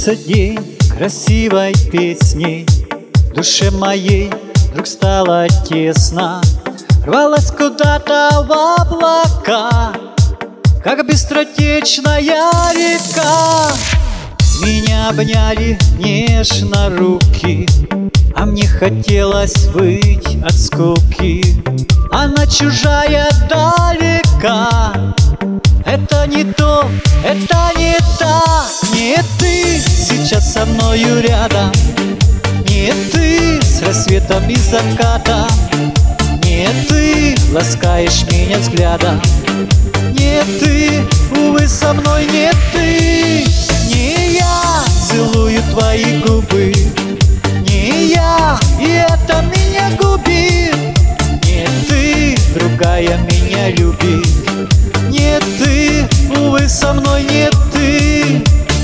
Кончился день красивой песней, в душе моей вдруг стало тесно. Рвалась куда-то в облака, как быстротечная река. Меня обняли нежно руки, а мне хотелось выть от скуки. Она чужая далека, это не то, это не та. Не ты сейчас со мною рядом, не ты с рассветом и закатом, не ты ласкаешь меня взглядом, не ты, увы, со мной не ты. Не я целую твои губы, не я, и это меня губит. Не ты, другая меня любит, не ты, увы, со мной не ты.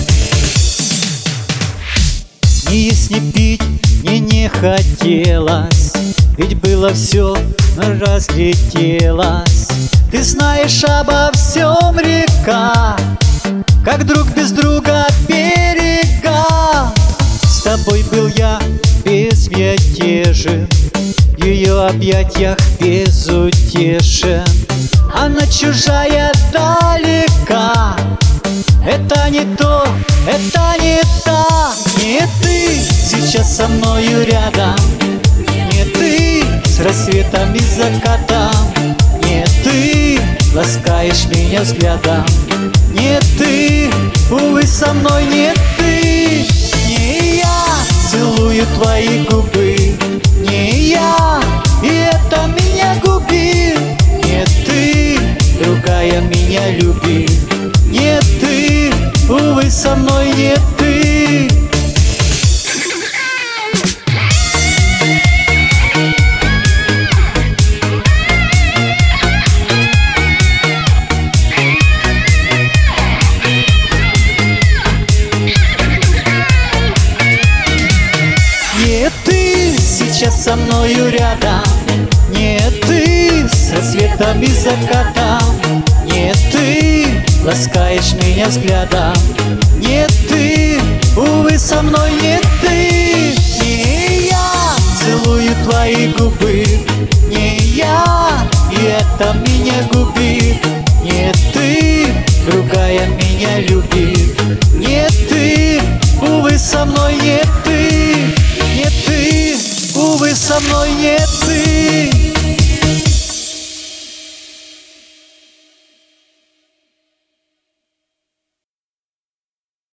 Ни есть, ни пить мне не хотелось, ведь было все, но разлетелось. Ты знаешь обо всем, река, как друг без друга берега. С тобой был я безмятежен, в ее объятиях безутешен. Она чужая далека, это не то, это не та. Не ты сейчас со мною рядом, не ты с рассветом и закатом, не ты ласкаешь меня взглядом, не ты, увы, со мной не ты. Не я целую твои губы, не я, и это меня губит. Не ты, другая меня любит, не ты, увы, со мной не ты. Не ты сейчас со мною рядом, не ты с рассветом и закатом, не ты ласкаешь меня взглядом, не ты, увы, со мной не ты. Не я целую твои губы, не я, и это меня губит. Не ты, другая меня любит, не ты, увы, со мной не ты. Не ты, увы, со мной не ты.